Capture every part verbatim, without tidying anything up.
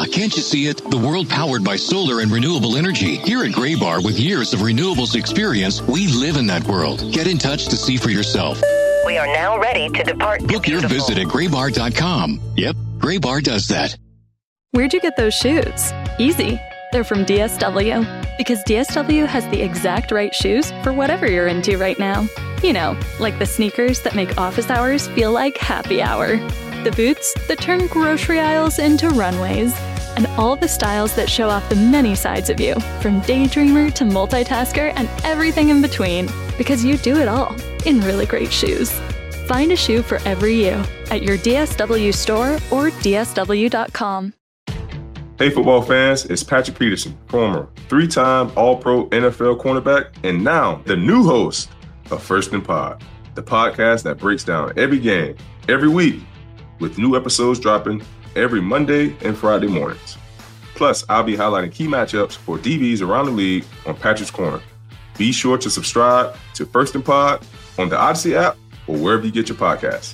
can't you see it? The world powered by solar and renewable energy. Here at Graybar, with years of renewables experience, we live in that world. Get in touch to see for yourself. We are now ready to depart. Book your visit at graybar dot com. Yep, Graybar does that. Where'd you get those shoes? Easy. They're from D S W. Because D S W has the exact right shoes for whatever you're into right now. You know, like the sneakers that make office hours feel like happy hour. The boots that turn grocery aisles into runways. And all the styles that show off the many sides of you, from daydreamer to multitasker and everything in between. Because you do it all in really great shoes. Find a shoe for every you at your D S W store or D S W dot com. Hey football fans, it's Patrick Peterson, former three-time All-Pro N F L cornerback, and now the new host of First and Pod, the podcast that breaks down every game, every week, with new episodes dropping every Monday and Friday mornings. Plus, I'll be highlighting key matchups for D Bs around the league on Patrick's Corner. Be sure to subscribe to First and Pod on the Odyssey app or wherever you get your podcasts.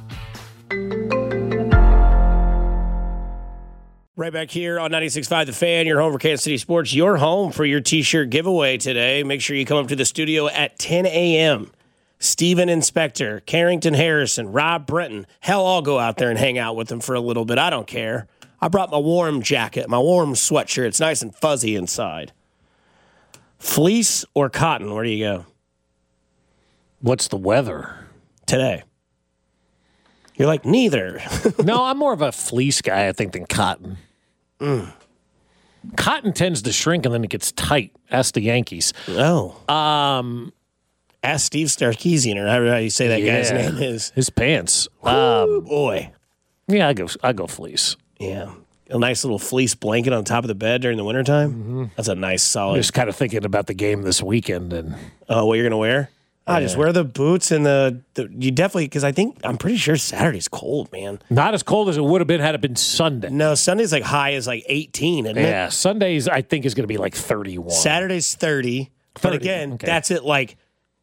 Right back here on ninety-six point five The Fan, your home for Kansas City Sports, your home for your T-shirt giveaway today. Make sure you come up to the studio at ten a.m. Steven Inspector, Carrington Harrison, Rob Brenton. Hell, I'll go out there and hang out with them for a little bit. I don't care. I brought my warm jacket, my warm sweatshirt. It's nice and fuzzy inside. Fleece or cotton? Where do you go? What's the weather today? You're like, neither. No, I'm more of a fleece guy, I think, than cotton. Mm. Cotton tends to shrink and then it gets tight. Ask the Yankees. Oh. Um, Ask Steve Sarkisian, or however you say that yeah, guy's name is. His pants. Ooh, um, boy. Yeah, I go I go fleece. Yeah. A nice little fleece blanket on top of the bed during the wintertime. Mm-hmm. That's a nice, solid. I'm just kind of thinking about the game this weekend. and Oh, what you're going to wear? I yeah. just wear the boots and the, the you definitely, because I think, I'm pretty sure Saturday's cold, man. Not as cold as it would have been had it been Sunday. No, Sunday's like high as like eighteen, isn't yeah, it? Yeah, Sunday's I think is going to be like thirty-one. Saturday's thirty. thirty. But again, okay. that's it like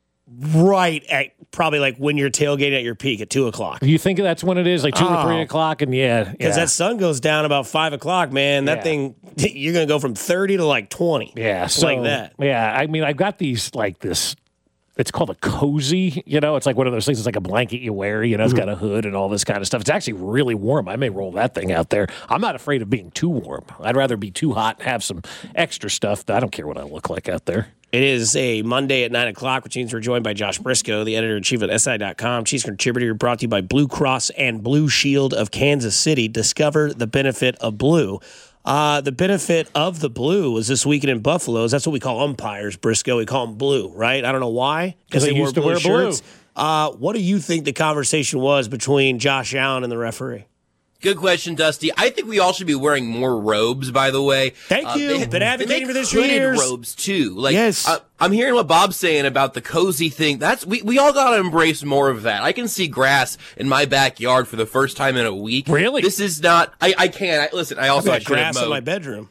right at probably like when you're tailgating at your peak at two o'clock. You think that's when it is, like two oh. or three o'clock? And yeah. Because yeah. that sun goes down about five o'clock, man. That yeah. thing, you're going to go from thirty to like twenty. Yeah. So, like that. Yeah. I mean, I've got these like this. It's called a cozy, you know, it's like one of those things. It's like a blanket you wear, you know, it's got a hood and all this kind of stuff. It's actually really warm. I may roll that thing out there. I'm not afraid of being too warm. I'd rather be too hot and have some extra stuff. I don't care what I look like out there. It is a Monday at nine o'clock, which means we're joined by Josh Briscoe, the editor-in-chief at S I dot com. Chiefs contributor brought to you by Blue Cross and Blue Shield of Kansas City. Discover the benefit of blue. Uh, the benefit of the blue was this weekend in Buffalo's. That's what we call umpires, Briscoe. We call them blue, right? I don't know why. Because they, they used to wear blue. Uh, what do you think the conversation was between Josh Allen and the referee? Good question, Dusty. I think we all should be wearing more robes, by the way. Thank uh, you. They, Been advocating for this for hooded years. robes, too. Like, yes. uh, I'm hearing what Bob's saying about the cozy thing. That's we, we all got to embrace more of that. I can see grass in my backyard for the first time in a week. Really? This is not, I, I can't. I, listen, I also I've got grass in my bedroom.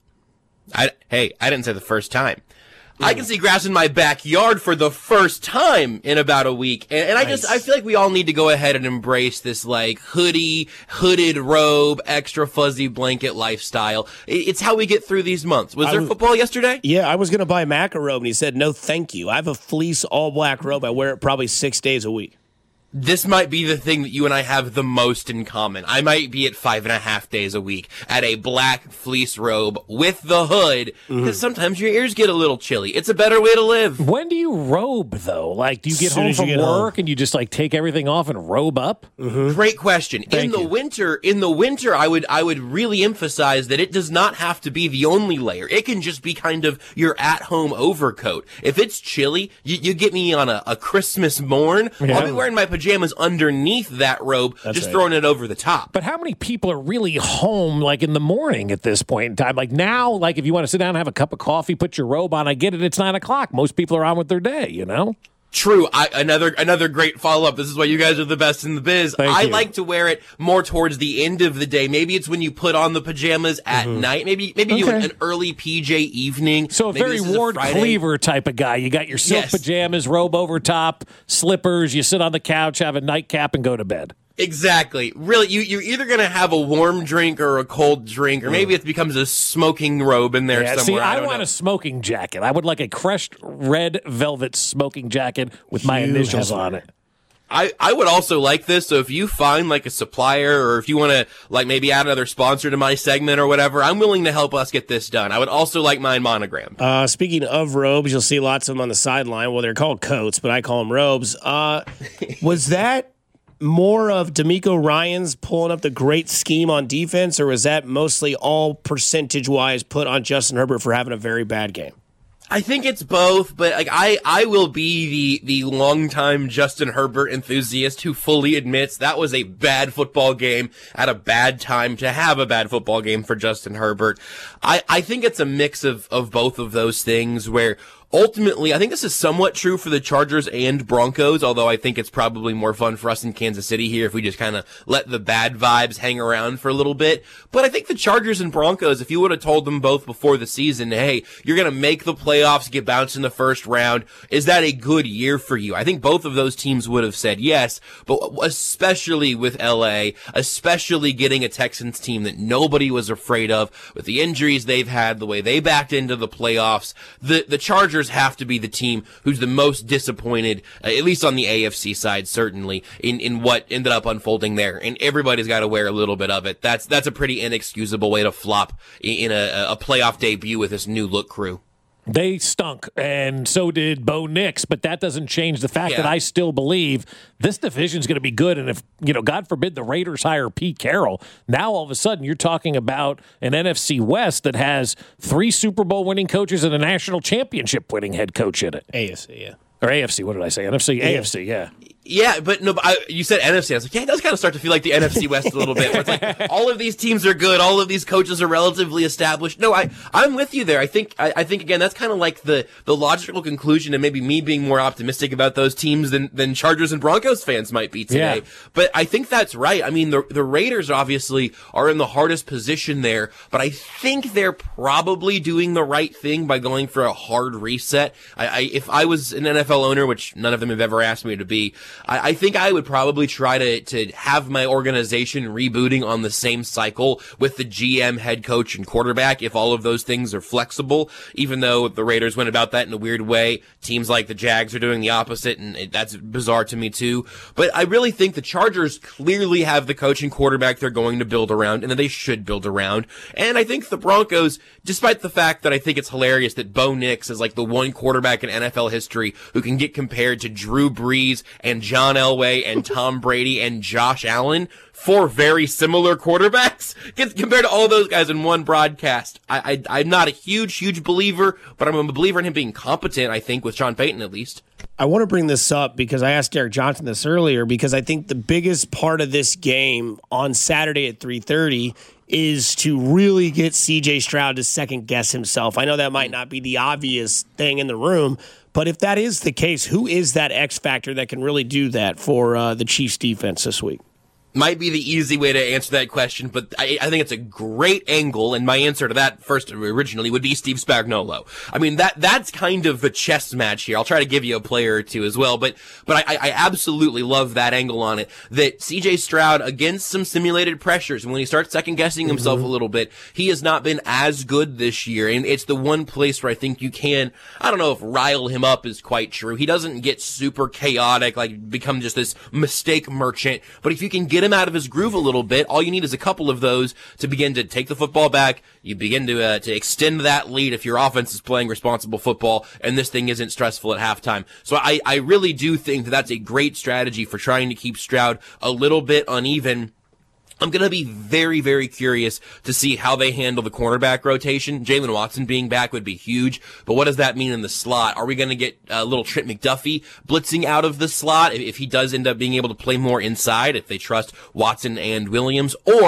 I, hey, I didn't say the first time. I can see grass in my backyard for the first time in about a week. And, and I nice. just, I feel like we all need to go ahead and embrace this, like, hoodie, hooded robe, extra fuzzy blanket lifestyle. It's how we get through these months. Was I there was, football yesterday? Yeah, I was going to buy Mac a robe, and he said, no, thank you. I have a fleece all-black robe. I wear it probably six days a week. This might be the thing that you and I have the most in common. I might be at five and a half days a week at a black fleece robe with the hood, because mm-hmm. sometimes your ears get a little chilly. It's a better way to live. When do you robe, though? Like, do you get home from work home. and you just, like, take everything off and robe up? Mm-hmm. Great question. Thank in the you. winter, in the winter, I would, I would really emphasize that it does not have to be the only layer. It can just be kind of your at-home overcoat. If it's chilly, you, you get me on a, a Christmas morn, yeah. I'll be wearing my pajamas underneath that robe, That's just right. throwing it over the top. But how many people are really home, like, in the morning at this point in time? Like, now, like, if you want to sit down and have a cup of coffee, put your robe on, I get it, it's nine o'clock. Most people are on with their day, you know? True. I, another another great follow-up. This is why you guys are the best in the biz. Thank I you. like to wear it more towards the end of the day. Maybe it's when you put on the pajamas at Mm-hmm. night. Maybe maybe Okay. you an early P J evening. So a Maybe very this is a Ward Friday. Cleaver type of guy. You got your silk Yes. pajamas, robe over top, slippers, you sit on the couch, have a nightcap, and go to bed. Exactly. Really, you, you're either going to have a warm drink or a cold drink, or maybe it becomes a smoking robe in there Yeah, somewhere. see, I, I don't want know. a smoking jacket. I would like a crushed red velvet smoking jacket with my You initials have on it. it. I, I would also like this, so if you find like a supplier or if you want to like maybe add another sponsor to my segment or whatever, I'm willing to help us get this done. I would also like mine monogrammed. Uh, speaking of robes, you'll see lots of them on the sideline. Well, they're called coats, but I call them robes. Uh, was that more of D'Amico Ryans pulling up the great scheme on defense, or was that mostly all percentage-wise put on Justin Herbert for having a very bad game? I think it's both, but like I, I will be the the longtime Justin Herbert enthusiast who fully admits that was a bad football game at a bad time to have a bad football game for Justin Herbert. I, I think it's a mix of, of both of those things where ultimately, I think this is somewhat true for the Chargers and Broncos, although I think it's probably more fun for us in Kansas City here if we just kind of let the bad vibes hang around for a little bit. But I think the Chargers and Broncos, if you would have told them both before the season, hey, you're going to make the playoffs, get bounced in the first round, is that a good year for you? I think both of those teams would have said yes, but especially with L A, especially getting a Texans team that nobody was afraid of with the injuries they've had, the way they backed into the playoffs, the, the Chargers have to be the team who's the most disappointed, uh, at least on the A F C side, certainly, in, in what ended up unfolding there. And everybody's got to wear a little bit of it. That's that's a pretty inexcusable way to flop in a, a playoff debut with this new look crew. They stunk, and so did Bo Nix, but that doesn't change the fact Yeah. that I still believe this division's going to be good. And if, you know, God forbid the Raiders hire Pete Carroll, now all of a sudden you're talking about an N F C West that has three Super Bowl winning coaches and a national championship winning head coach in it. A F C, yeah. Or A F C, what did I say? N F C, A F C, yeah. Yeah, but no, but I, you said N F C. I was like, yeah, it does kind of start to feel like the N F C West a little bit. Where it's like all of these teams are good, all of these coaches are relatively established. No, I, I'm with you there. I think, I, I think again, that's kind of like the, the logical conclusion, and maybe me being more optimistic about those teams than, than Chargers and Broncos fans might be today. Yeah. But I think that's right. I mean, the the Raiders obviously are in the hardest position there, but I think they're probably doing the right thing by going for a hard reset. I, I if I was an N F L owner, which none of them have ever asked me to be, I, I think I would probably try to, to have my organization rebooting on the same cycle with the G M, head coach, and quarterback if all of those things are flexible, even though the Raiders went about that in a weird way. Teams like the Jags are doing the opposite, and it, that's bizarre to me too. But I really think the Chargers clearly have the coach and quarterback they're going to build around, and that they should build around. And I think the Broncos, despite the fact that I think it's hilarious that Bo Nix is like the one quarterback in N F L history who can get compared to Drew Brees and John Elway and Tom Brady and Josh Allen, four very similar quarterbacks, gets compared to all those guys in one broadcast. I, I, I'm not a huge, huge believer, but I'm a believer in him being competent, I think, with Sean Payton at least. I want to bring this up because I asked Derek Johnson this earlier, because I think the biggest part of this game on Saturday at three thirty is to really get C J Stroud to second guess himself. I know that might not be the obvious thing in the room, but if that is the case, who is that X factor that can really do that for uh, the Chiefs defense this week? Might be the easy way to answer that question, but I, I think it's a great angle, and my answer to that first originally would be Steve Spagnuolo. I mean, that that's kind of a chess match here. I'll try to give you a player or two as well, but but I, I absolutely love that angle on it, that C J Stroud, against some simulated pressures, when he starts second-guessing himself mm-hmm. a little bit, he has not been as good this year, and it's the one place where I think you can, I don't know if rile him up is quite true. He doesn't get super chaotic, like become just this mistake merchant, but if you can get him out of his groove a little bit, all you need is a couple of those to begin to take the football back. You begin to uh, to extend that lead if your offense is playing responsible football and this thing isn't stressful at halftime. So I, I really do think that that's a great strategy for trying to keep Stroud a little bit uneven. I'm going to be very, very curious to see how they handle the cornerback rotation. Jalen Watson being back would be huge, but what does that mean in the slot? Are we going to get a little Trent McDuffie blitzing out of the slot if he does end up being able to play more inside, if they trust Watson and Williams? Or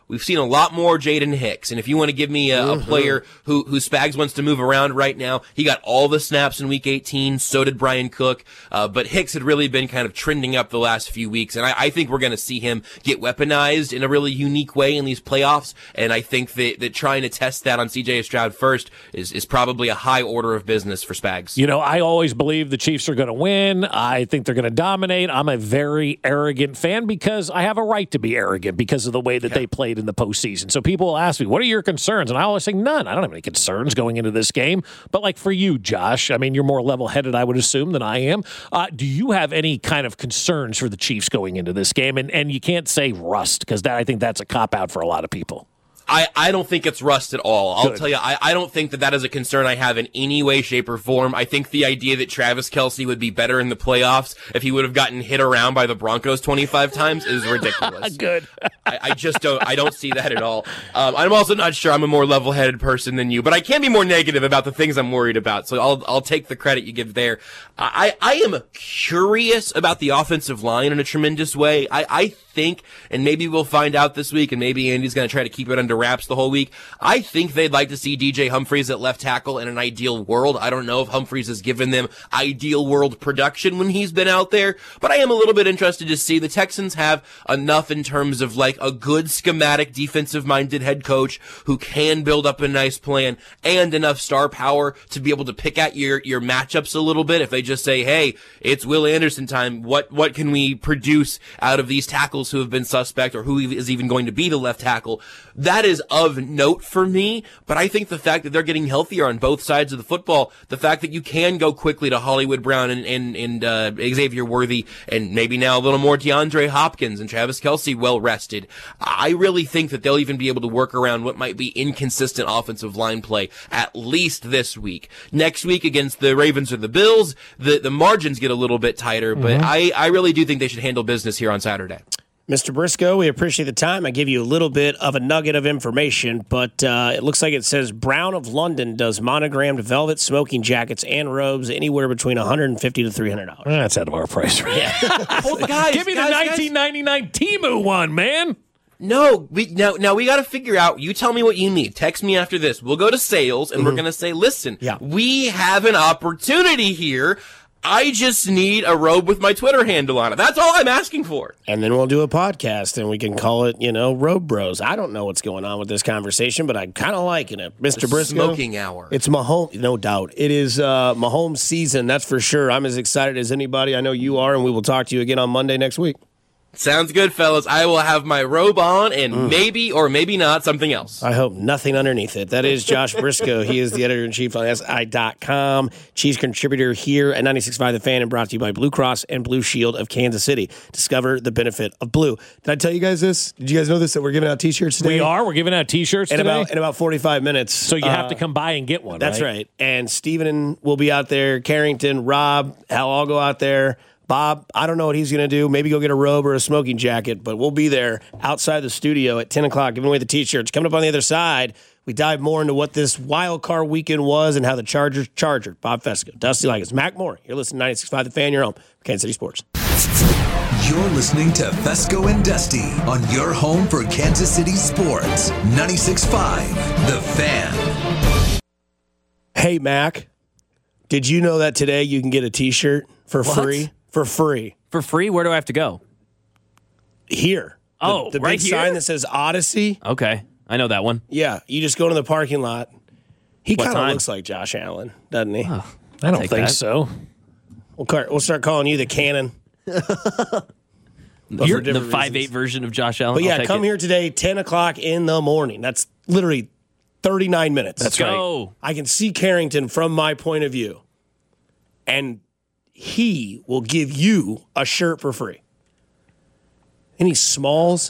we've seen a lot more Jaden Hicks. And if you want to give me a, mm-hmm. a player who, who Spags wants to move around right now, he got all the snaps in week eighteen. So did Brian Cook. Uh, but Hicks had really been kind of trending up the last few weeks. And I, I think we're going to see him get weaponized in a really unique way in these playoffs. And I think that, that trying to test that on C J Stroud first is, is probably a high order of business for Spags. You know, I always believe the Chiefs are going to win. I think they're going to dominate. I'm a very arrogant fan because I have a right to be arrogant because of the way that yeah. they played in the postseason. So people will ask me, what are your concerns? And I always say, none. I don't have any concerns going into this game. But like for you, Josh, I mean, you're more level-headed, I would assume, than I am. Uh, do you have any kind of concerns for the Chiefs going into this game? And and you can't say rust because that I think that's a cop-out for a lot of people. I, I don't think it's rust at all. I'll Good. tell you, I, I don't think that that is a concern I have in any way, shape, or form. I think the idea that Travis Kelce would be better in the playoffs if he would have gotten hit around by the Broncos twenty-five times is ridiculous. Good. I, I just don't, I don't see that at all. Um, I'm also not sure I'm a more level-headed person than you, but I can be more negative about the things I'm worried about. So I'll, I'll take the credit you give there. I, I am curious about the offensive line in a tremendous way. I, I think, and maybe we'll find out this week, and maybe Andy's going to try to keep it under wraps the whole week. I think they'd like to see D J Humphries at left tackle in an ideal world. I don't know if Humphries has given them ideal world production when he's been out there, but I am a little bit interested to see the Texans have enough in terms of like a good schematic defensive minded head coach who can build up a nice plan and enough star power to be able to pick at your, your matchups a little bit. If they just say, hey, it's Will Anderson time, what, what can we produce out of these tackles who have been suspect or who is even going to be the left tackle? That is of note for me, but I think the fact that they're getting healthier on both sides of the football, the fact that you can go quickly to Hollywood Brown and, and, and uh, Xavier Worthy, and maybe now a little more DeAndre Hopkins and Travis Kelce well rested, I really think that they'll even be able to work around what might be inconsistent offensive line play, at least this week. Next week against the Ravens or the Bills, the, the margins get a little bit tighter, but mm-hmm. I, I really do think they should handle business here on Saturday. Mister Briscoe, we appreciate the time. I give you a little bit of a nugget of information, but uh, it looks like it says Brown of London does monogrammed velvet smoking jackets and robes anywhere between one hundred fifty dollars to three hundred dollars. That's out of our price range. Yeah. Well, guys, give me guys, the nineteen ninety-nine guys. Temu one, man. No, we now now we got to figure out. You tell me what you need. Text me after this. We'll go to sales and mm-hmm. we're going to say, listen, yeah. we have an opportunity here. I just need a robe with my Twitter handle on it. That's all I'm asking for. And then we'll do a podcast, and we can call it, you know, Robe Bros. I don't know what's going on with this conversation, but I'm kind of liking it. Mister The Briscoe. Smoking hour. It's Mahomes, no doubt. It is uh, Mahomes season, that's for sure. I'm as excited as anybody. I know you are, and we will talk to you again on Monday next week. Sounds good, fellas. I will have my robe on and mm. maybe or maybe not something else. I hope nothing underneath it. That is Josh Briscoe. He is the editor-in-chief on S I dot com, Chiefs contributor here at ninety-six point five The Fan, and brought to you by Blue Cross and Blue Shield of Kansas City. Discover the benefit of blue. Did I tell you guys this? Did you guys know this, that we're giving out T-shirts today? We are. We're giving out T-shirts in today. About, in about forty-five minutes. So you uh, have to come by and get one, That's right? right. And Steven will be out there, Carrington, Rob, Hal, I'll go out there. Bob, I don't know what he's going to do. Maybe go get a robe or a smoking jacket, but we'll be there outside the studio at ten o'clock giving away the T-shirts. Coming up on the other side, we dive more into what this wild card weekend was and how the Chargers chargered. Bob Fesco, Dusty Ligas, Mac Moore. You're listening to ninety-six point five The Fan, your home for Kansas City Sports. You're listening to Fesco and Dusty on your home for Kansas City Sports. ninety-six point five The Fan. Hey, Mac, did you know that today you can get a T-shirt for what? free? For free. For free? Where do I have to go? Here. Oh, the, the right big here? sign that says Odyssey. Okay. I know that one. Yeah. You just go to the parking lot. He What kind of time? looks like Josh Allen, doesn't he? Oh, I don't take think that. so. We'll, car- we'll start calling you the Cannon. You're for the different five eight reasons. version of Josh Allen. But I'll yeah, take come it. here today, ten o'clock in the morning. That's literally thirty-nine minutes. Let's go. I can see Carrington from my point of view. And he will give you a shirt for free. Any smalls?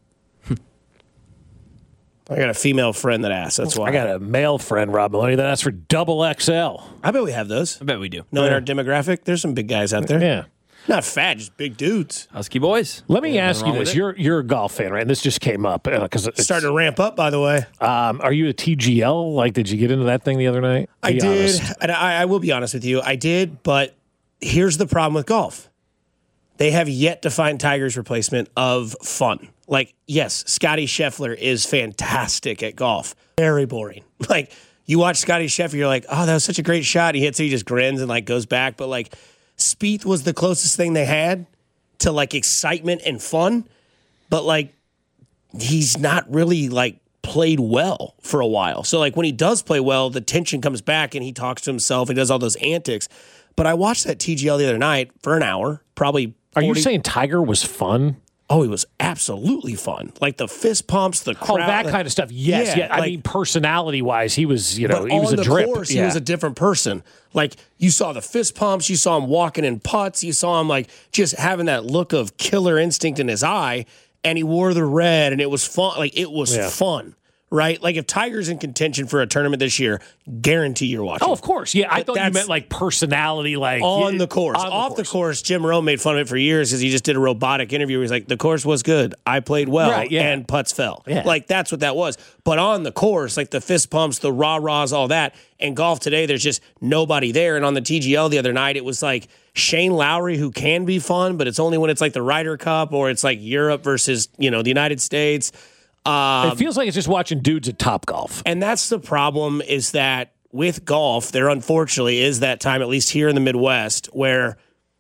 I got a female friend that asked. That's why. I got a male friend, Rob Maloney, that asked for double X L. I bet we have those. I bet we do. Knowing our demographic, there's some big guys out there. Yeah. Not fat, just big dudes. Husky boys. Let me Nothing ask you wrong with this. it. You're you're a golf fan, right? And this just came up because uh, it's Starting to ramp up, by the way. Um, are you a T G L? Like, did you get into that thing the other night? I Be did, honest. and I, I will be honest with you. I did, but here's the problem with golf. They have yet to find Tiger's replacement of fun. Like, yes, Scotty Scheffler is fantastic at golf. Very boring. Like, you watch Scotty Scheffler, you're like, oh, that was such a great shot. He hits it, he just grins and, like, goes back. But, like, Spieth was the closest thing they had to, like, excitement and fun. But, like, he's not really, like, played well for a while. So, like, when he does play well, the tension comes back and he talks to himself. He does all those antics. But I watched that T G L the other night for an hour, probably Are forty you saying Tiger was fun? Oh, he was absolutely fun. Like the fist pumps, the crowd. Oh, that kind of stuff. Yes. Yeah. Yeah, I like- mean, personality-wise, he was, you know, But he was on a the drip. course, yeah. he was a different person. Like you saw the fist pumps, you saw him walking in putts, you saw him like just having that look of killer instinct in his eye, and he wore the red, and it was fun. Like it was Yeah. fun, right? Like if Tiger's in contention for a tournament this year, guarantee you're watching. Oh, of course. Yeah, I But thought you that's- meant like personality, like on yeah, the course. on Off the course, Jim Rome made fun of it for years because he just did a robotic interview where he's like, the course was good. I played well, Right, yeah. and putts fell. Yeah. Like, that's what that was. But on the course, like the fist pumps, the rah-rahs, all that, and golf today, there's just nobody there. And on the T G L the other night, it was like Shane Lowry, who can be fun, but it's only when it's like the Ryder Cup or it's like Europe versus, you know, the United States. it feels like it's just watching dudes at Topgolf. And that's the problem is that with golf, there unfortunately is that time, at least here in the Midwest, where,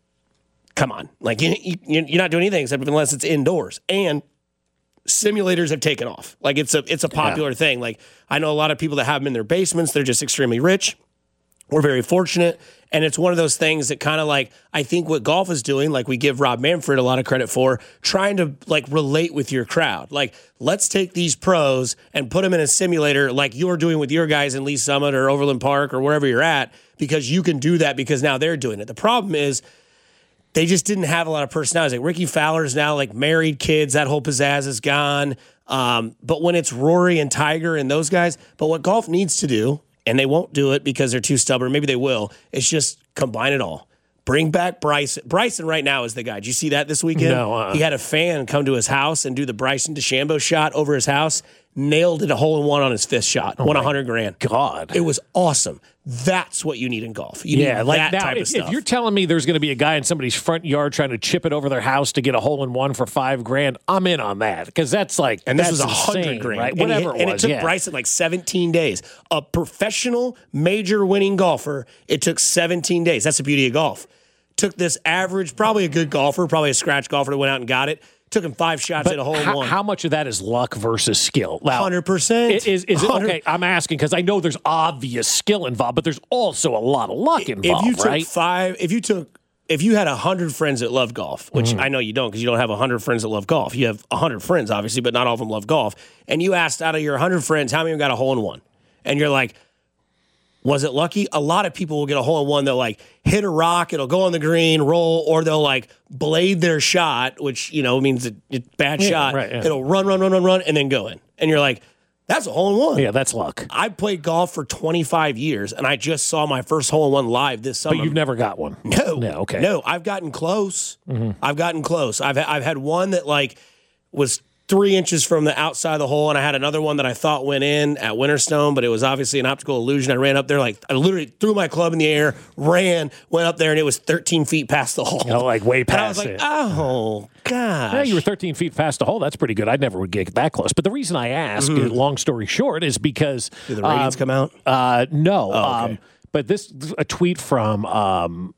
come on, like you, you, you're not doing anything except unless it's indoors. And simulators have taken off. Like it's a it's a popular thing. Like I know a lot of people that have them in their basements. They're just extremely rich. We're very fortunate. And it's one of those things that kind of like, I think what golf is doing, like we give Rob Manfred a lot of credit for, trying to like relate with your crowd. Like, let's take these pros and put them in a simulator like you're doing with your guys in Lee Summit or Overland Park or wherever you're at, because you can do that because now they're doing it. The problem is they just didn't have a lot of personalities. Like Ricky Fowler's now like married, kids, that whole pizzazz is gone. Um, but when it's Rory and Tiger and those guys, but what golf needs to do, and they won't do it because they're too stubborn. Maybe they will. It's just combine it all. Bring back Bryson. Bryson right now is the guy. Did you see that this weekend? No, uh-uh. He had a fan come to his house and do the Bryson DeChambeau shot over his house. Nailed it a hole in one on his fifth shot. Oh Won a hundred grand. God. It was awesome. That's what you need in golf. You yeah, need like that now, type if, of stuff. if you're telling me there's going to be a guy in somebody's front yard trying to chip it over their house to get a hole in one for five grand, I'm in on that because that's like And this that's was a hundred insane, grand, right? And he- Whatever and it it was, took yeah. Bryson like seventeen days. A professional major winning golfer, it took seventeen days. That's the beauty of golf. Took this average, probably a good golfer, probably a scratch golfer that went out and got it. Took him five shots But at a hole in how, one. how much of that is luck versus skill? Now, Hundred percent. Is, is it okay? I'm asking because I know there's obvious skill involved, but there's also a lot of luck involved, If you took right? five, if you took, if you had a hundred friends that love golf, which Mm-hmm. I know you don't because you don't have a hundred friends that love golf. You have a hundred friends, obviously, but not all of them love golf. And you asked out of your hundred friends, how many got a hole in one? And you're like, was it lucky? A lot of people will get a hole in one. They'll like hit a rock, it'll go on the green, roll, or they'll like blade their shot, which, you know, means it's a bad Yeah, shot. right, yeah. It'll run, run, run, run, run, and then go in. And you're like, that's a hole in one. Yeah, that's luck. I played golf for twenty-five years, and I just saw my first hole in one live this summer. But you've never got one. No, No, okay. no. I've gotten close. I've gotten close. I've I've had one that like was three inches from the outside of the hole, and I had another one that I thought went in at Winterstone, but it was obviously an optical illusion. I ran up there like I literally threw my club in the air, ran, went up there, and it was thirteen feet past the hole. You know, like way and I was past like, it. oh gosh. Yeah, you were thirteen feet past the hole. That's pretty good. I never would get that close. But the reason I ask, uh, long story short, is because Did the ratings um, come out? Uh, no. Oh, okay. um, but this a tweet from um,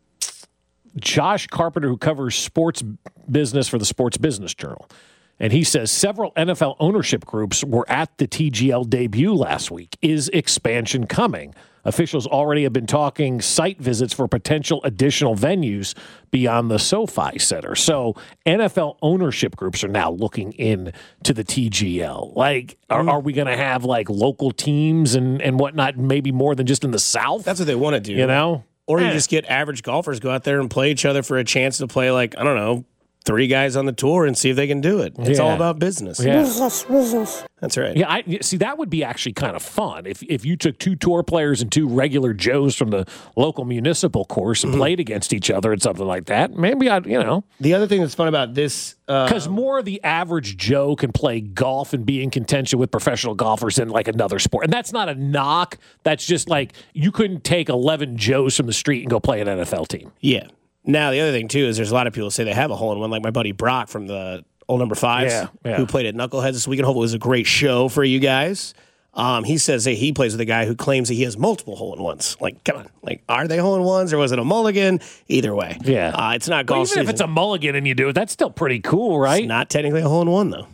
Josh Carpenter, who covers sports business for the Sports Business Journal. And he says several N F L ownership groups were at the T G L debut last week. Is expansion coming? Officials already have been talking site visits for potential additional venues beyond the SoFi Center. So N F L ownership groups are now looking in to the T G L. Like, are, are we going to have like local teams and, and whatnot, maybe more than just in the South? That's what they want to do. You know? Or you Eh. just get average golfers go out there and play each other for a chance to play like, I don't know, three guys on the tour and see if they can do it. It's Yeah. all about business. Yeah. That's right. Yeah, I see. That would be actually kind of fun if if you took two tour players and two regular Joes from the local municipal course and Mm-hmm. played against each other and something like that. Maybe I'd, you know, The other thing that's fun about this, uh, because more of the average Joe can play golf and be in contention with professional golfers in like another sport, and that's not a knock. That's just like you couldn't take eleven Joes from the street and go play an N F L team. yeah. Now, the other thing, too, is there's a lot of people say they have a hole in one, like my buddy Brock from the old number fives, Yeah, yeah. who played at Knuckleheads this weekend. Hopefully it was a great show for you guys. Um, he says that he plays with a guy who claims that he has multiple hole-in-ones. Like, come on. Like, are they hole-in-ones or was it a mulligan? Either way. Yeah. Uh, it's not Well, golf even if season. it's a mulligan and you do it, that's still pretty cool, right? It's not technically a hole-in-one, though.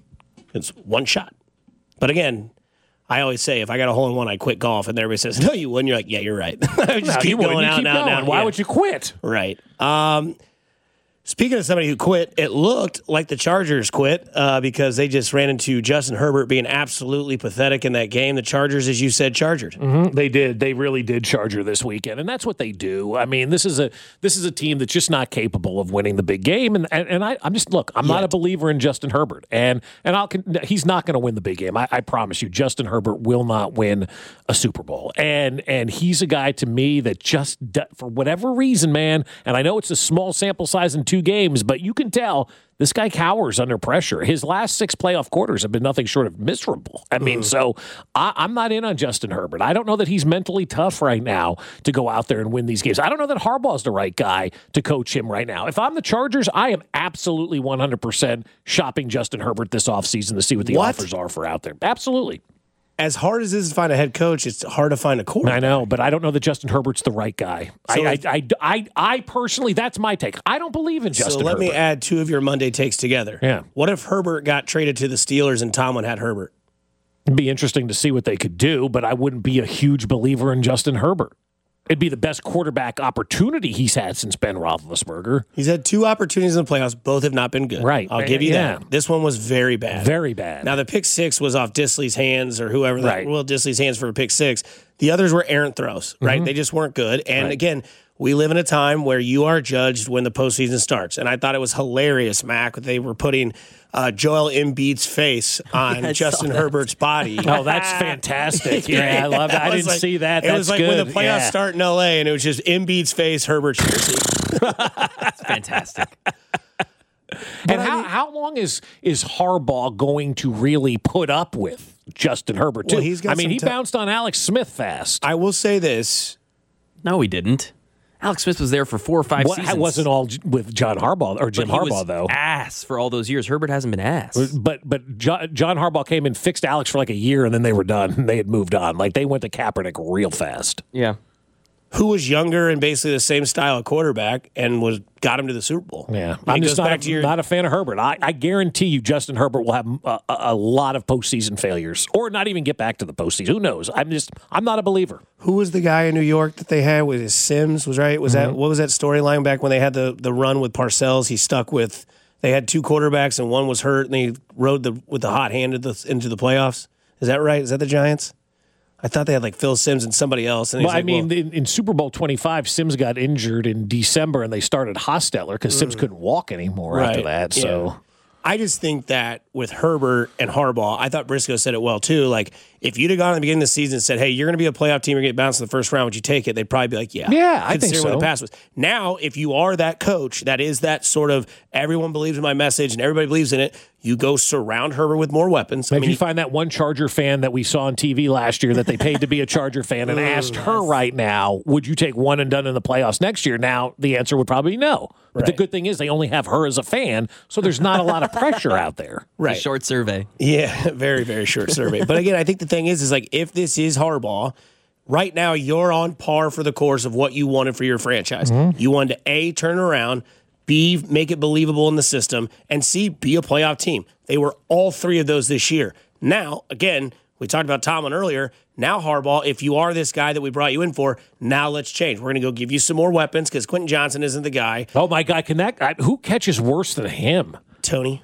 It's one shot. But again, I always say if I got a hole-in-one, I quit golf. And everybody says, no, you wouldn't. You're like, yeah, you're right. I would just No, keep you wouldn't. going You out keep and out and going. out. Why Yeah. would you quit? Right. Um, speaking of somebody who quit, it looked like the Chargers quit uh, because they just ran into Justin Herbert being absolutely pathetic in that game. The Chargers, as you said, chargered. Mm-hmm. They did. They really did Charger this weekend, and that's what they do. I mean, this is a this is a team that's just not capable of winning the big game. And and, and I, I'm just look. I'm not a believer in Justin Herbert, and and I'll he's not going to win the big game. I, I promise you, Justin Herbert will not win a Super Bowl. And and he's a guy to me that just for whatever reason, man. And I know it's a small sample size in two games, but you can tell this guy cowers under pressure. His last six playoff quarters have been nothing short of miserable. I mean, mm. so I, I'm not in on Justin Herbert. I don't know that he's mentally tough right now to go out there and win these games. I don't know that Harbaugh's the right guy to coach him right now. If I'm the Chargers, I am absolutely one hundred percent shopping Justin Herbert this offseason to see what the What? offers are for out there. Absolutely. As hard as it is to find a head coach, it's hard to find a quarterback. I know, but I don't know that Justin Herbert's the right guy. So I, if- I, I, I, I personally, that's my take. I don't believe in Justin So let Herbert. me add two of your Monday takes together. Yeah. What if Herbert got traded to the Steelers and Tomlin had Herbert? It'd be interesting to see what they could do, but I wouldn't be a huge believer in Justin Herbert. It'd be the best quarterback opportunity he's had since Ben Roethlisberger. He's had two opportunities in the playoffs. Both have not been good. Right. I'll give you Yeah. that. This one was very bad. Very bad. Now, the pick six was off Disley's hands or whoever that Right. Will Disley's hands for a pick six. The others were errant throws, right? Mm-hmm. They just weren't good. And Right. again, we live in a time where you are judged when the postseason starts. And I thought it was hilarious, Mac, that they were putting uh, Joel Embiid's face on I saw Justin that. Herbert's body. Oh, that's fantastic. Yeah, I love that. I It was didn't like- see that. It That's was like good. when the playoffs Yeah. start in L A and it was just Embiid's face, Herbert's jersey. That's fantastic. And how, how long is is Harbaugh going to really put up with Justin Herbert, too? Well, he's got I mean, some he ti- bounced on Alex Smith fast. I will say this. No, he didn't. Alex Smith was there for four or five What, seasons. it wasn't all j- with John Harbaugh or Jim But he Harbaugh, was though. ass for all those years. Herbert hasn't been ass. But but John, John Harbaugh came and fixed Alex for like a year, and then they were done. And they had moved on. Like, they went to Kaepernick real fast. Yeah. Who was younger and basically the same style of quarterback and was got him to the Super Bowl. Yeah, And I'm it just goes not back a, to your not a fan of Herbert. I, I guarantee you, Justin Herbert will have a, a, a lot of postseason failures, or not even get back to the postseason. Who knows? I'm just I'm not a believer. who was the guy in New York that they had with his Sims was right? Was Mm-hmm. that what was that storyline back when they had the the run with Parcells? He stuck with they had two quarterbacks and one was hurt and they rode the with the hot hand into the, into the playoffs. Is that right? Is that the Giants? I thought they had like Phil Sims and somebody else. And he's Well, I like, mean, well, in, in Super Bowl twenty-five, Sims got injured in December, and they started Hostetler because Sims couldn't walk anymore after Mm. Right, that. So. I just think that with Herbert and Harbaugh, I thought Briscoe said it well too. Like, if you'd have gone at the beginning of the season and said, "Hey, you're going to be a playoff team, you're going to get bounced in the first round," would you take it? They'd probably be like, "Yeah, Yeah, I think considering what so. the past was." Now, if you are that coach, that is that sort of everyone believes in my message and everybody believes in it. You go surround Herbert with more weapons. I Maybe mean, you find that one Charger fan that we saw on T V last year that they paid to be a Charger fan and asked her right now, would you take one and done in the playoffs next year? Now, the answer would probably be no. But the Right. good thing is they only have her as a fan, so there's not a lot of pressure out there. right? A short survey. Yeah, very, very short survey. But again, I think the thing is, is like if this is Harbaugh, right now you're on par for the course of what you wanted for your franchise. You wanted to A, turn it around, B, make it believable in the system, and C, be a playoff team. They were all three of those this year. Now, again, we talked about Tomlin earlier. Now, Harbaugh, if you are this guy that we brought you in for, now let's change. We're going to go give you some more weapons because Quentin Johnson isn't the guy. Oh, my God, can that guy, who catches worse than him? Tony.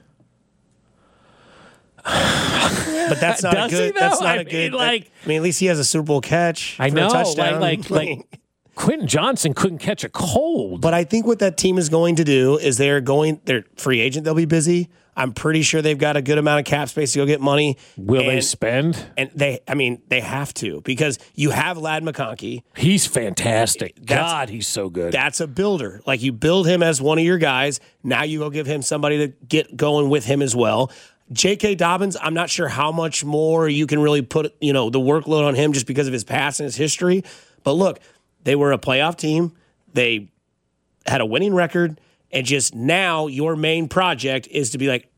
But that's not Does a he, good. though? That's not I a mean, good. like- I mean, at least he has a Super Bowl catch. I for know, a touchdown. like, like, like Quentin Johnson couldn't catch a cold. But I think what that team is going to do is they're going. They're free agent. They'll be busy. I'm pretty sure they've got a good amount of cap space to go get money. Will and, they spend? And they, I mean, they have to because you have Lad McConkey. He's fantastic. That's- God, he's so good. That's a builder. Like you build him as one of your guys. Now you go give him somebody to get going with him as well. J K. Dobbins, I'm not sure how much more you can really put, you know, the workload on him just because of his past and his history. But look, they were a playoff team. They had a winning record. And just now your main project is to be like,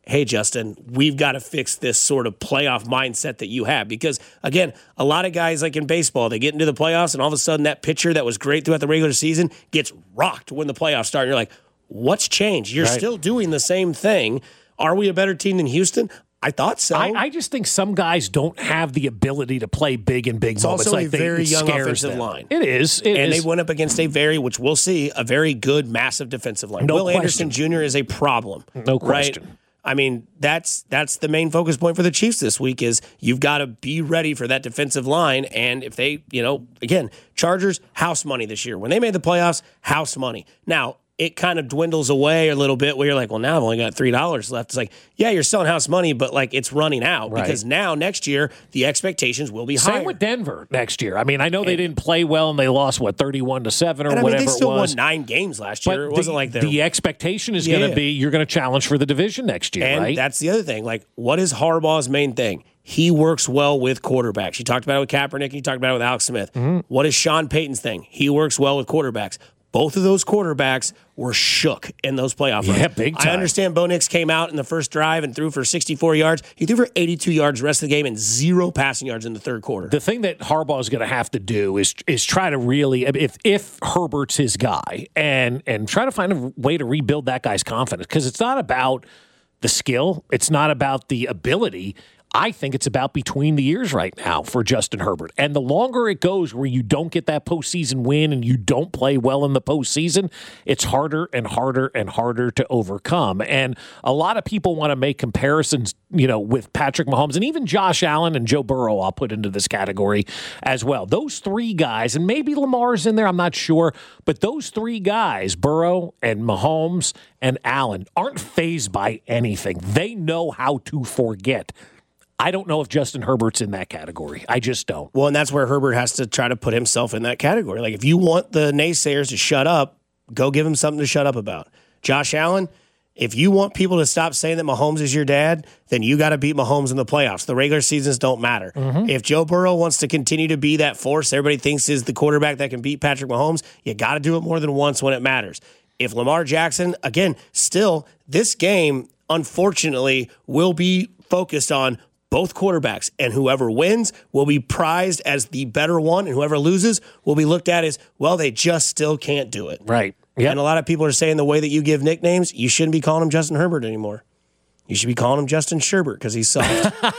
hey, Justin, we've got to fix this sort of playoff mindset that you have. Because, again, a lot of guys, like in baseball, they get into the playoffs, and all of a sudden that pitcher that was great throughout the regular season gets rocked when the playoffs start. And you're like, what's changed? You're Right. still doing the same thing. Are we a better team than Houston? I thought so. I, I just think some guys don't have the ability to play big in big It's moments. also like a they- very it young scares offensive them. line. It is. It and is. they went up against a very, which we'll see, a very good, massive defensive line. No Will question. Anderson Junior is a problem. No question. Right? I mean, that's that's the main focus point for the Chiefs this week is you've got to be ready for that defensive line. And if they, you know, again, Chargers, house money this year. When they made the playoffs, house money. Now, it kind of dwindles away a little bit where you're like, well, now I've only got three dollars left. It's like, yeah, you're selling house money, but like it's running out Right. because now next year the expectations will be Same higher. with Denver next year. I mean, I know they didn't play well and they lost, what, thirty-one to seven or and I mean, whatever they still it was. won nine games last But year. It the, wasn't like they the expectation is Yeah. going to be you're going to challenge for the division next year, And right? that's the other thing. Like, what is Harbaugh's main thing? He works well with quarterbacks. You talked about it with Kaepernick. And you talked about it with Alex Smith. Mm-hmm. What is Sean Payton's thing? He works well with quarterbacks. Both of those quarterbacks were shook in those playoff runs. Yeah, big time. I understand Bo Nix came out in the first drive and threw for sixty-four yards. He threw for eighty-two yards the rest of the game and zero passing yards in the third quarter. The thing that Harbaugh is going to have to do is is try to really, if if Herbert's his guy, and and try to find a way to rebuild that guy's confidence, because it's not about the skill, it's not about the ability. I think it's about between the ears right now for Justin Herbert. And the longer it goes where you don't get that postseason win and you don't play well in the postseason, it's harder and harder and harder to overcome. And a lot of people want to make comparisons, you know, with Patrick Mahomes and even Josh Allen and Joe Burrow I'll put into this category as well. Those three guys, and maybe Lamar's in there, I'm not sure, but those three guys, Burrow and Mahomes and Allen, aren't fazed by anything. They know how to forget. I don't know if Justin Herbert's in that category. I just don't. Well, and that's where Herbert has to try to put himself in that category. Like, if you want the naysayers to shut up, go give him something to shut up about. Josh Allen, if you want people to stop saying that Mahomes is your dad, then you got to beat Mahomes in the playoffs. The regular seasons don't matter. Mm-hmm. If Joe Burrow wants to continue to be that force everybody thinks is the quarterback that can beat Patrick Mahomes, you got to do it more than once when it matters. If Lamar Jackson, again, still, this game, unfortunately, will be focused on both quarterbacks, and whoever wins will be prized as the better one, and whoever loses will be looked at as, well, they just still can't do it. Right. Yep. And a lot of people are saying the way that you give nicknames, you shouldn't be calling him Justin Herbert anymore. You should be calling him Justin Sherbert because he's soft.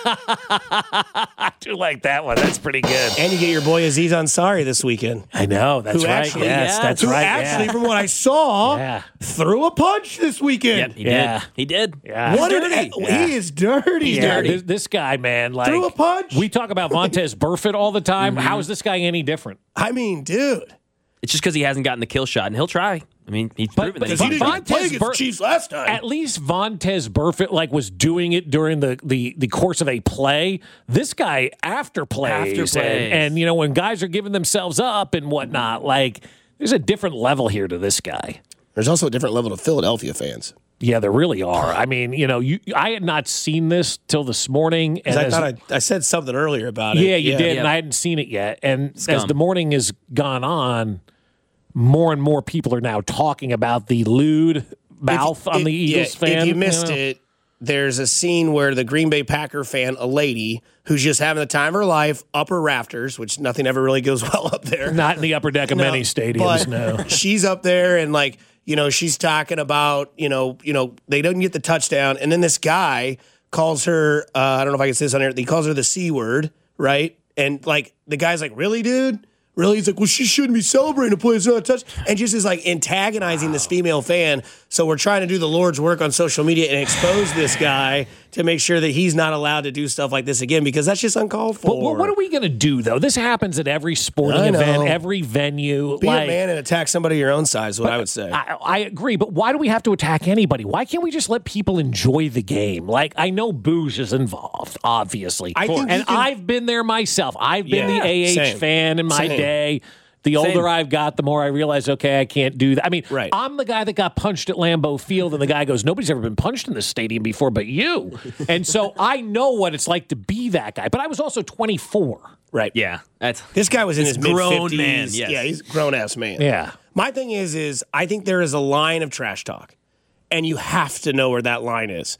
I do like that one. That's pretty good. And you get your boy Aziz Ansari this weekend. I know. That's Who right. actually- yes, yeah, that's Who right. actually, yeah. from what I saw, Yeah. threw a punch this weekend. He Yeah. did. He did. Yeah. What He's an, dirty. Yeah. He is dirty. Yeah, dirty. This, this guy, man, like Threw a punch? We talk about Vontaze Burfict all the time. How is this guy any different? I mean, dude. It's just because he hasn't gotten the kill shot, and he'll try. I mean, he's But- proven but that Because he he can didn't try. play Vontaze against Bur- the Chiefs last time. At least Vontaze Burfict like was doing it during the, the, the course of a play. This guy after plays, After plays. And, and you know when guys are giving themselves up and whatnot, like there's a different level here to this guy. There's also a different level to Philadelphia fans. Yeah, there really are. I mean, you know, you I had not seen this till this morning, and I as- thought I, I said something earlier about it. yeah, you did, Yeah. and I hadn't seen it yet. And as Scum. the morning has gone on, more and more people are now talking about the lewd mouth If- on if- the Eagles yeah, fan. If you missed know? it, there's a scene where the Green Bay Packer fan, a lady who's just having the time of her life, upper rafters, which nothing ever really goes well up there. Not in the upper deck of No, many stadiums, but no. She's up there and like, you know, she's talking about, you know, you know, they didn't get the touchdown. And then this guy calls her, uh, I don't know if I can say this on here, he calls her the C word, right? And like the guy's like, really, dude? Really? He's like, well, she shouldn't be celebrating a play that's not a touch. And just is like antagonizing this female fan. So we're trying to do the Lord's work on social media and expose this guy to make sure that he's not allowed to do stuff like this again because that's just uncalled for. But what are we going to do, though? This happens at every sporting I know. event, every venue. Be like, a man and attack somebody your own size, is what I would say. I, I agree, but why do we have to attack anybody? Why can't we just let people enjoy the game? Like, I know booze is involved, obviously. I think and you can- I've been there myself. I've been Yeah, the A H same. fan in my Same. day. The older Same. I've got, the more I realize, okay, I can't do that. I mean, Right. I'm the guy that got punched at Lambeau Field, and the guy goes, nobody's ever been punched in this stadium before but you. And so I know what it's like to be that guy. But I was also twenty-four. Right. Yeah, that's This guy was in This his mid grown fifties. man, yes. Yeah, he's a grown ass man. Yeah. My thing is, is I think there is a line of trash talk, and you have to know where that line is.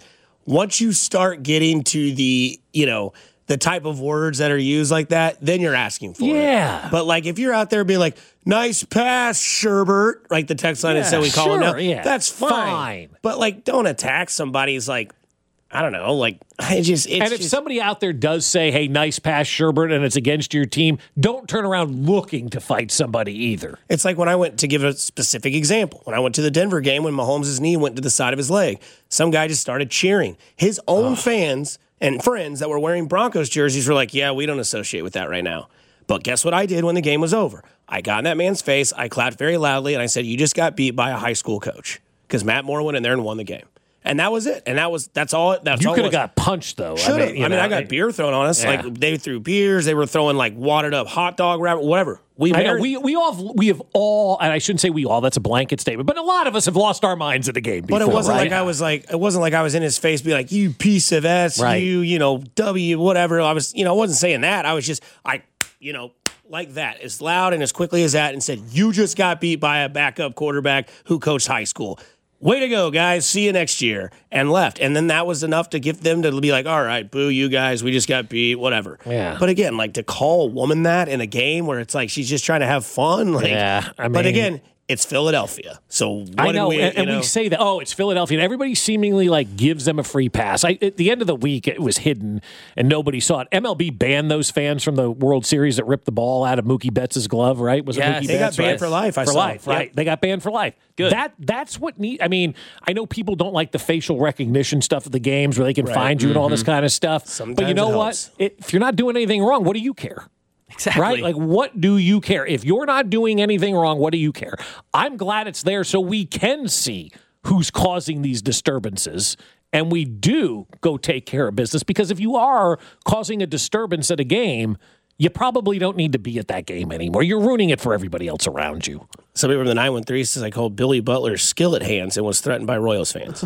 once you start getting to the, you know, the type of words that are used like that, then you're asking for yeah. it. But like if you're out there being like, nice pass, Sherbert, like the text line yeah, that said we call sure, him now, yeah. that's fine. fine. But like don't attack somebody's like, I don't know, like I just it's And if just, somebody out there does say, hey, nice pass, Sherbert, and it's against your team, don't turn around looking to fight somebody either. It's like when I went to give a specific example. When I went to the Denver game when Mahomes' knee went to the side of his leg, some guy just started cheering. His own fans and friends that were wearing Broncos jerseys were like, yeah, we don't associate with that right now. But guess what I did when the game was over? I got in that man's face, I clapped very loudly, and I said, you just got beat by a high school coach. Because Matt Moore went in there and won the game. And that was it. And that was that's all that's You all could have got punched, though. Should have. I mean, I, mean, know, I got it, beer thrown on us. Yeah. Like they threw beers, they were throwing like watered up hot dog wrapper, whatever. We I know, married- we we all we have all, and I shouldn't say we all. That's a blanket statement, but a lot of us have lost our minds at the game before. But it wasn't right? like I was like it wasn't like I was in his face, be like, you piece of S, Right. you, you know, W, whatever. I was, you know, I wasn't saying that. I was just I, you know, like that, as loud and as quickly as that, and said, you just got beat by a backup quarterback who coached high school. Way to go, guys. See you next year. And left. And then that was enough to get them to be like, all right, boo, you guys. We just got beat, whatever. Yeah. But again, like to call a woman that in a game where it's like she's just trying to have fun. Like, Yeah, I but mean- again, it's Philadelphia. So what I know, did we, and, you and know? we say that, oh, it's Philadelphia, and everybody seemingly like gives them a free pass. I, at the end of the week, it was hidden, and nobody saw it. M L B banned those fans from the World Series that ripped the ball out of Mookie Betts' glove, right? Was Yes. it Mookie They got Betts? banned right? for life, I for saw. life, Yep. right? They got banned for life. Good. That That's what need. I mean, I know people don't like the facial recognition stuff at the games where they can Right. find you and all this kind of stuff. but you Sometimes know it what? helps. It, if you're not doing anything wrong, what do you care? Exactly. Right? Like, what do you care? If you're not doing anything wrong, what do you care? I'm glad it's there so we can see who's causing these disturbances. And we do go take care of business, because if you are causing a disturbance at a game, you probably don't need to be at that game anymore. You're ruining it for everybody else around you. Somebody from the nine one three says I called Billy Butler skillet hands and was threatened by Royals fans.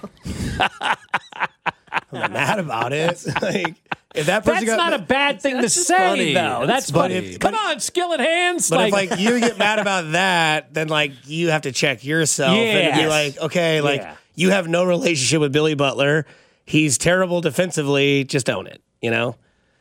I'm not mad about it. Like, if that person That's got, not a bad thing to That's just say, funny. though. That's That's funny. funny. Come on, skillet hands. But if like you get mad about that, then like you have to check yourself and be Yes. like, okay, like Yeah. you have no relationship with Billy Butler. He's terrible defensively. Just own it. You know.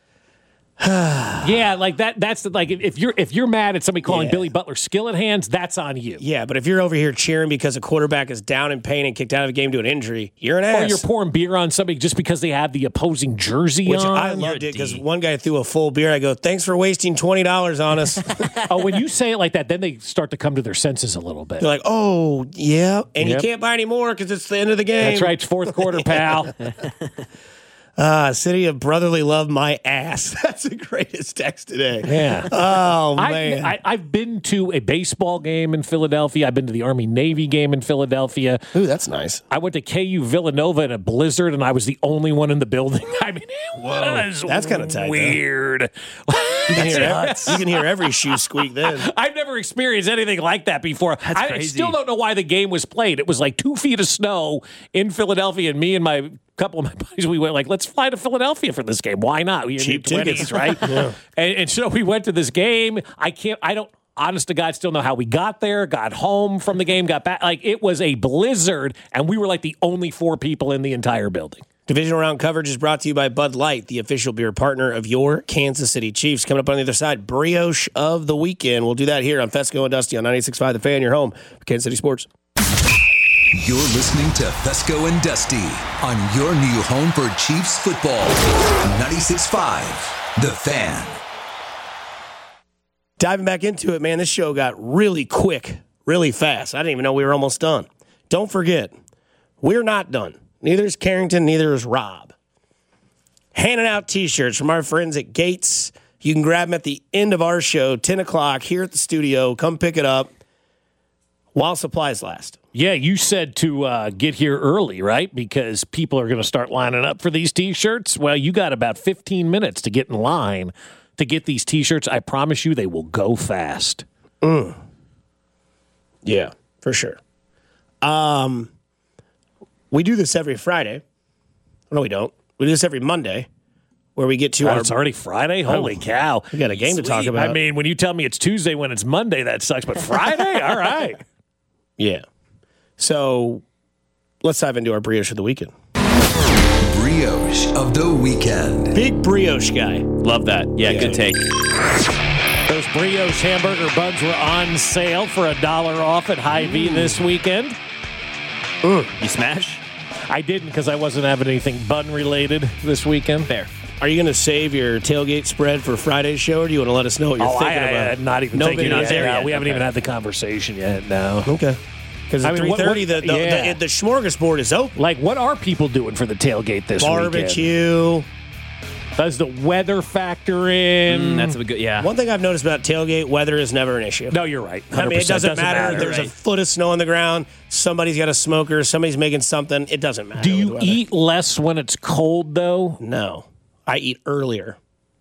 yeah, like that. That's the, like if if you're if you're mad at somebody calling Yeah. Billy Butler skillet hands, that's on you. Yeah, but if you're over here cheering because a quarterback is down in pain and kicked out of a game due to an injury, you're an ass. Or you're pouring beer on somebody just because they have the opposing jersey Which on. I loved it because one guy threw a full beer. I go, thanks for wasting twenty dollars on us. Oh, when you say it like that, then they start to come to their senses a little bit. They're like, oh, yeah. And Yep. you can't buy any more because it's the end of the game. That's right, it's fourth quarter, pal. Ah, City of Brotherly Love, my ass. That's the greatest text today. Yeah. Oh, I, man. I, I've been to a baseball game in Philadelphia. I've been to the Army-Navy game in Philadelphia. Ooh, that's nice. I went to K U Villanova in a blizzard, and I was the only one in the building. I mean, it was That's kinda tight, though. weird. You can, hear every, you can hear every shoe squeak then. I've never experienced anything like that before. That's I crazy. still don't know why the game was played. It was like two feet of snow in Philadelphia, and me and my couple of my buddies, we went like, let's fly to Philadelphia for this game. Why not? We had Cheap twenties, tickets. right? yeah. and, and so we went to this game. I can't, I don't, honest to God, still know how we got there, got home from the game, got back. Like, it was a blizzard, and we were like the only four people in the entire building. Divisional round coverage is brought to you by Bud Light, the official beer partner of your Kansas City Chiefs. Coming up on the other side, brioche of the weekend. We'll do that here on Fesco and Dusty on ninety-six point five The Fan, your home for Kansas City Sports. You're listening to Fesco and Dusty on your new home for Chiefs football. ninety-six point five The Fan. Diving back into it, man, this show got really quick, really fast. I didn't even know we were almost done. Don't forget, we're not done. Neither is Carrington, neither is Rob. Handing out T-shirts from our friends at Gates. You can grab them at the end of our show, ten o'clock, here at the studio. Come pick it up while supplies last. Yeah, you said to uh, get here early, right? Because people are going to start lining up for these T-shirts. Well, you got about fifteen minutes to get in line to get these T-shirts. I promise you they will go fast. Mm. Yeah, for sure. Um, we do this every Friday. No, we don't. We do this every Monday where we get to Oh, our... it's already Friday? Holy cow. We got a game to talk about. I mean, when you tell me it's Tuesday when it's Monday, that sucks. But Friday? All right. Yeah. So let's dive into our brioche of the weekend. brioche of the weekend. Big brioche guy. Love that. Yeah, Yeah. good take. Those brioche hamburger buns were on sale for a dollar off at Hy-Vee this weekend. You smash? I didn't because I wasn't having anything bun-related this weekend. Fair. Are you going to save your tailgate spread for Friday's show, or do you want to let us know what you're Oh, thinking I, I, about? I'm not even No thinking video yet. there No, yet. we haven't Okay. even had the conversation yet, no. Okay. Because at I mean, three what- thirty, what- the, the, yeah. the, the smorgasbord is open. Like, what are people doing for the tailgate this weekend? Barbecue. Does the weather factor in? Mm, that's a good, yeah. One thing I've noticed about tailgate, weather is never an issue. No, you're right. I mean, it doesn't, matter. There's right. a foot of snow on the ground. Somebody's got a smoker. Somebody's making something. It doesn't matter. Do with you the weather. eat less when it's cold, though? No. I eat earlier.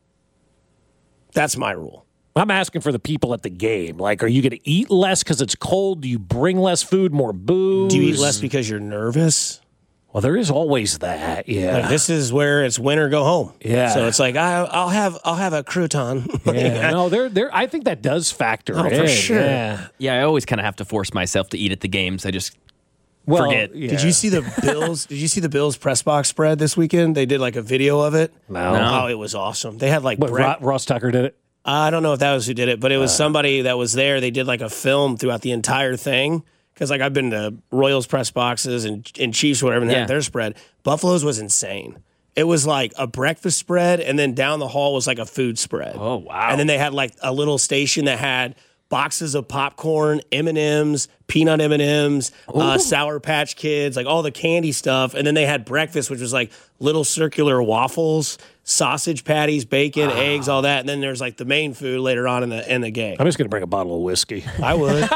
That's my rule. I'm asking for the people at the game. Like, are you going to eat less because it's cold? Do you bring less food, more booze? Do you eat less because you're nervous? Well, there is always that. Yeah. Like, this is where it's win or go home. Yeah. So it's like I, I'll have I'll have a crouton. yeah. No, there, there. I think that does factor Oh, in. for sure. Yeah. Yeah, I always kind of have to force myself to eat at the games. I just Well, forget. yeah. Did you see the Bills? Did you see the Bills press box spread this weekend? They did like a video of it. No. Oh, it was awesome. They had like What, Brett- Ro- Ross Tucker did it? I don't know if that was who did it, but it was Uh. somebody that was there. They did like a film throughout the entire thing. Because like I've been to Royals press boxes and, and Chiefs, whatever, and they Yeah. had their spread. Buffalo's was insane. It was like a breakfast spread, and then down the hall was like a food spread. Oh, wow. And then they had like a little station that had boxes of popcorn, M and M's, peanut M and M's, uh, Sour Patch Kids, like all the candy stuff. And then they had breakfast, which was like little circular waffles, sausage patties, bacon, eggs, all that. And then there's like the main food later on in the in the game. I'm just going to bring a bottle of whiskey. I would.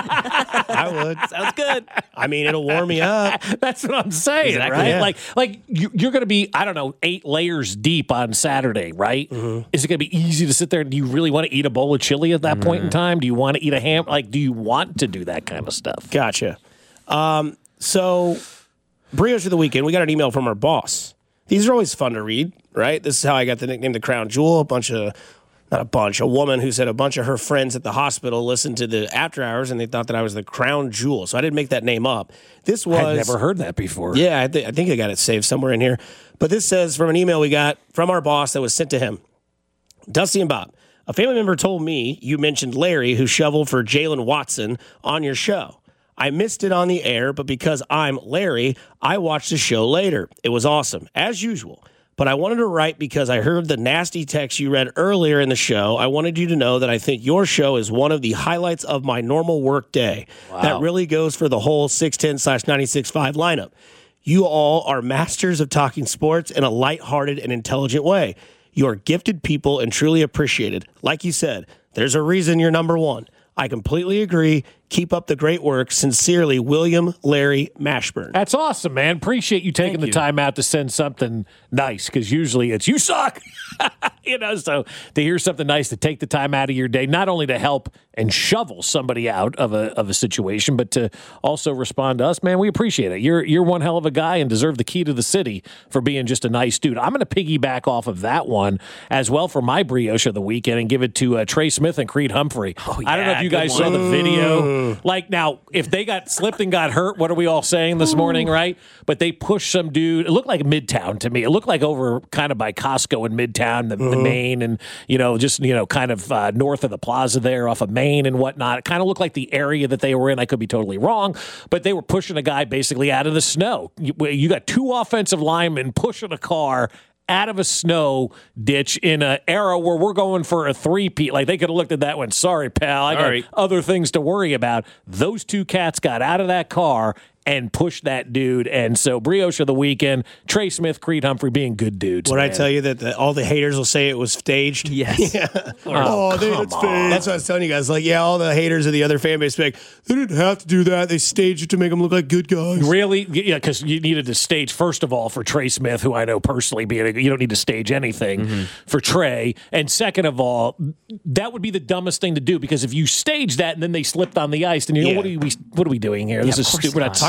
I would. Sounds good. I mean, it'll warm me up. That's what I'm saying, Exactly, right? yeah. Like, like you, you're going to be, I don't know, eight layers deep on Saturday, right? Mm-hmm. Is it going to be easy to sit there? Do you really want to eat a bowl of chili at that Mm-hmm. point in time? Do you want to eat a ham? Like, do you want to do that kind of stuff? Gotcha. Um, so, Brioche of the Weekend, we got an email from our boss. These are always fun to read, right? This is how I got the nickname The Crown Jewel. A bunch of, not a bunch, a woman who said a bunch of her friends at the hospital listened to the After Hours and they thought that I was the Crown Jewel. So I didn't make that name up. This was. I've never heard that before. Yeah, I, th- I think I got it saved somewhere in here. But this says from an email we got from our boss that was sent to him. Dusty and Bob, a family member told me you mentioned Larry who shoveled for Jalen Watson on your show. I missed it on the air, but because I'm Larry, I watched the show later. It was awesome, as usual. But I wanted to write because I heard the nasty text you read earlier in the show. I wanted you to know that I think your show is one of the highlights of my normal work day. Wow. That really goes for the whole six ten slash ninety-six point five lineup. You all are masters of talking sports in a lighthearted and intelligent way. You are gifted people and truly appreciated. Like you said, there's a reason you're number one. I completely agree. Keep up the great work. Sincerely, William Larry Mashburn. That's awesome, man. Appreciate you taking Thank the you. time out to send something nice because usually it's you suck. You know, so to hear something nice, to take the time out of your day, not only to help and shovel somebody out of a of a situation, but to also respond to us, man, we appreciate it. You're you're one hell of a guy and deserve the key to the city for being just a nice dude. I'm going to piggyback off of that one as well for my brioche of the weekend and give it to uh, Trey Smith and Creed Humphrey. Oh, I don't know yeah, if you good guys one. saw the video. Like now, if they got slipped and got hurt, what are we all saying this morning, right? But they pushed some dude. It looked like Midtown to me. It looked like over kind of by Costco in Midtown, the, the Main, and you know, just you know, kind of uh, north of the plaza there, off of Main and whatnot. It kind of looked like the area that they were in. I could be totally wrong, but they were pushing a guy basically out of the snow. You, you got two offensive linemen pushing a car out of a snow ditch in an era where we're going for a three-peat. Like, they could have looked at that one. Sorry, pal. I got Sorry. other things to worry about. Those two cats got out of that car and pushed that dude. And so, brioche of the weekend, Trey Smith, Creed Humphrey being good dudes. Would I man. tell you that the, all the haters will say it was staged? Yes. Yeah. Oh, they, come it's on. fake. That's what I was telling you guys. Like, yeah, all the haters of the other fan base be like, they didn't have to do that. They staged it to make them look like good guys. Really? Yeah, because you needed to stage, first of all, for Trey Smith, who I know personally being a, you don't need to stage anything Mm-hmm. for Trey. And second of all, that would be the dumbest thing to do because if you stage that and then they slipped on the ice, then you know, Yeah. what, are we, what are we doing here? This of is course stupid. We're not not. Talk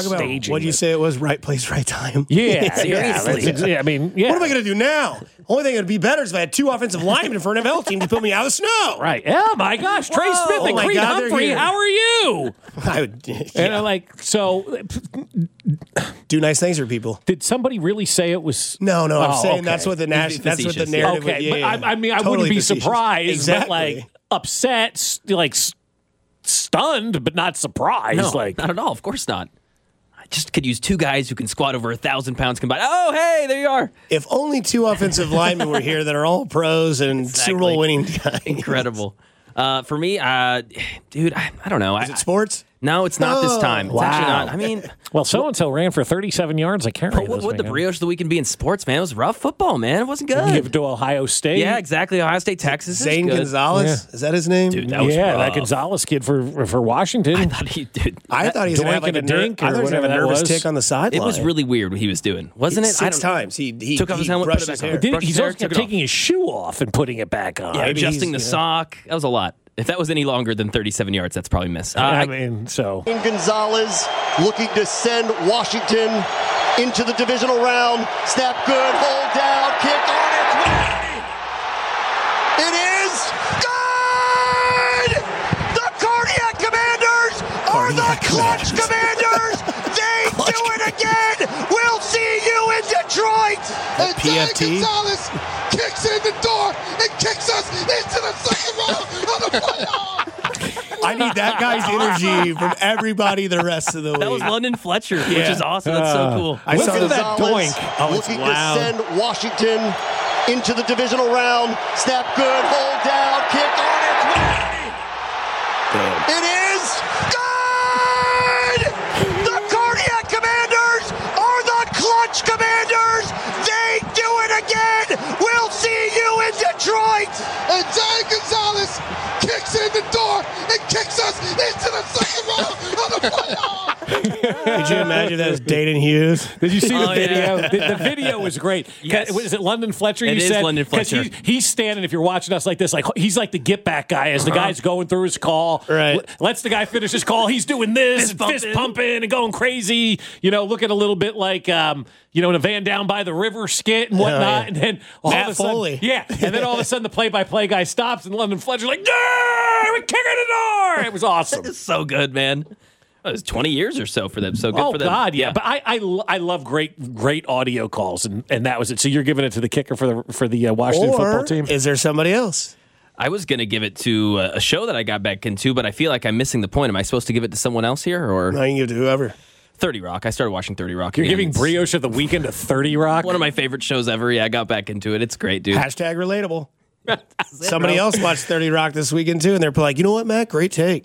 Talk about staging. what did you say it was? Right place, right time. Yeah, yeah, Seriously. that's exa- I mean, yeah. What am I going to do now? Only thing that would be better is if I had two offensive linemen for an N F L team to put me out of the snow. Right. Oh, my gosh. Trey Whoa. Smith Oh and my Creed God, they're Humphrey, here. how are you? I would yeah. And I'm like, so do nice things for people. did somebody really say it was? No, no, I'm Oh, saying okay. that's what the nas- that's what the Facetious. narrative. Okay, would, yeah, but yeah. I, I mean, I Totally wouldn't be facetious. surprised, exactly. but like upset, s- like s- stunned, but not surprised. No, like, not at all. Of course not. I just could use two guys who can squat over a thousand pounds combined. Oh, hey, there you are. If only two offensive linemen were here that are all pros and Super Bowl winning guys. Incredible. Uh, for me, uh, dude, I, I don't know. Is I, it sports? no, it's not this Oh, time. It's wow. actually not. I mean, well, so and so ran for thirty-seven yards. I can't what, remember. what the brioche of the weekend be in sports, man? It was rough football, man. It wasn't good. Give it to Ohio State. Yeah, exactly. Ohio State, Texas. is Zane good. Gonzalez? Is that his name? Dude, that was yeah, that rough. Gonzalez kid for for Washington. I thought he, dude, I thought he was going to have Doink like a and a ner- dink I or thought he was gonna have a whatever that nervous was. tick on the sideline. it was really weird what he was doing, wasn't it? I Six don't- times. He, he Took off his he helmet, brushed put it his back hair. on. Did- Brushed he's his hair, also kept took it taking his shoe off and putting it back on. Yeah, maybe adjusting he's, the you know. sock. That was a lot. If that was any longer than thirty-seven yards, that's probably missed. Uh, I I- mean, so Gonzalez looking to send Washington into the divisional round. Snap good, hold down, kick on its way. It is good! The Cardiac Commanders are the Clutch Commanders! They do it again! We'll see you in Detroit! And P F T? Gonzalez kicks in the door and kicks us into the second round of the playoffs! I need that guy's energy from everybody the rest of the week. that was London Fletcher, which Yeah. is awesome. That's so cool. I saw Listen to that. that Gonzalez doink. Oh, it's looking loud. to send Washington into the divisional round. Snap good, hold down, kick on its way. It is good! The Cardiac Commanders are the Clutch Commanders! They do it again! We'll see you in Detroit! And Zane Gonzalez kicks in the door and kicks us into the second round of the playoffs! Could you imagine that as Dayton Hughes? did you see the Oh, video? yeah. The, the video was great. Yes. Was it London Fletcher? It you is said? London 'Cause Fletcher. He's, he's standing. If you're watching us like this, like he's like the get back guy as the guy's going through his call. Right. L- lets the guy finish his call. He's doing this, Fist and fist pumping. pumping and going crazy. You know, looking a little bit like um, you know, in a Van Down by the River skit and whatnot. yeah. And then all Matt of a sudden, Foley. yeah. And then all of a sudden, the play-by-play guy stops, and London Fletcher's like, "Yeah, we're kicking the door." It was awesome. It's so good, man. It was twenty years or so for them. So good Oh for them. God, yeah. But I, I, lo- I love great great audio calls, and, and that was it. So you're giving it to the kicker for the for the uh, Washington Or football team. is there somebody else? I was going to give it to uh, a show that I got back into, but I feel like I'm missing the point. Am I supposed to give it to someone else here or No, you can give it to whoever. thirty Rock? I started watching thirty Rock. You're again. giving It's Brioche of the Weekend to thirty Rock. one of my favorite shows ever. Yeah, I got back into it. It's great, dude. Hashtag relatable. Somebody else watched thirty Rock this weekend too, and they're like, you know what, Matt? Great take.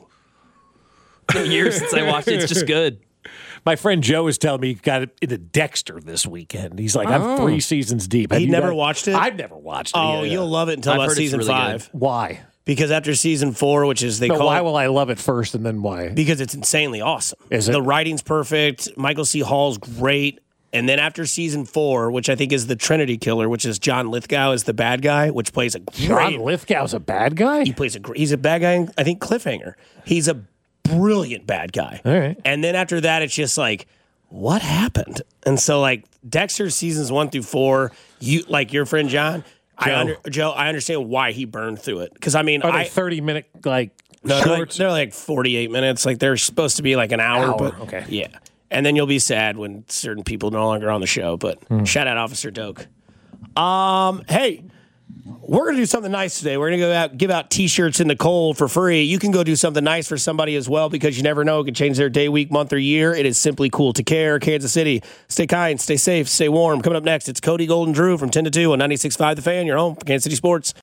Years since I watched it. It's just good. My friend Joe was telling me he got it into Dexter this weekend. He's like, I'm Oh. three seasons deep. Have He'd you never got- watched it? I've never watched it. Oh, Yeah, yeah. you'll love it until I've about heard it's season really five. Why? Because after season four, which is they No, call why it, will I love it first and then why? because it's insanely awesome. Is it? The writing's perfect. Michael C. Hall's great. And then after season four, which I think is the Trinity Killer, which is John Lithgow is the bad guy, which plays a great. John Lithgow's a bad guy? He plays a great. He's a bad guy. In, I think Cliffhanger. He's a brilliant bad guy. All right. And then after that, it's just like, what happened? And so like Dexter seasons one through four, you like your friend John. I Joe. under, Joe. I understand why he burned through it because I mean, Are they I thirty minute like no, they're like, shorts? they're like forty-eight minutes. Like they're supposed to be like an hour, Hour, but okay. yeah. And then you'll be sad when certain people no longer on the show. But Hmm. shout out Officer Doak. Um, hey, we're gonna do something nice today. We're gonna go out give out T-shirts in the cold for free. You can go do something nice for somebody as well because you never know, it could change their day, week, month, or year. It is simply cool to care. Kansas City, stay kind, stay safe, stay warm. Coming up next, it's Cody Golden Drew from ten to two on ninety-six point five The Fan. Your home for Kansas City sports.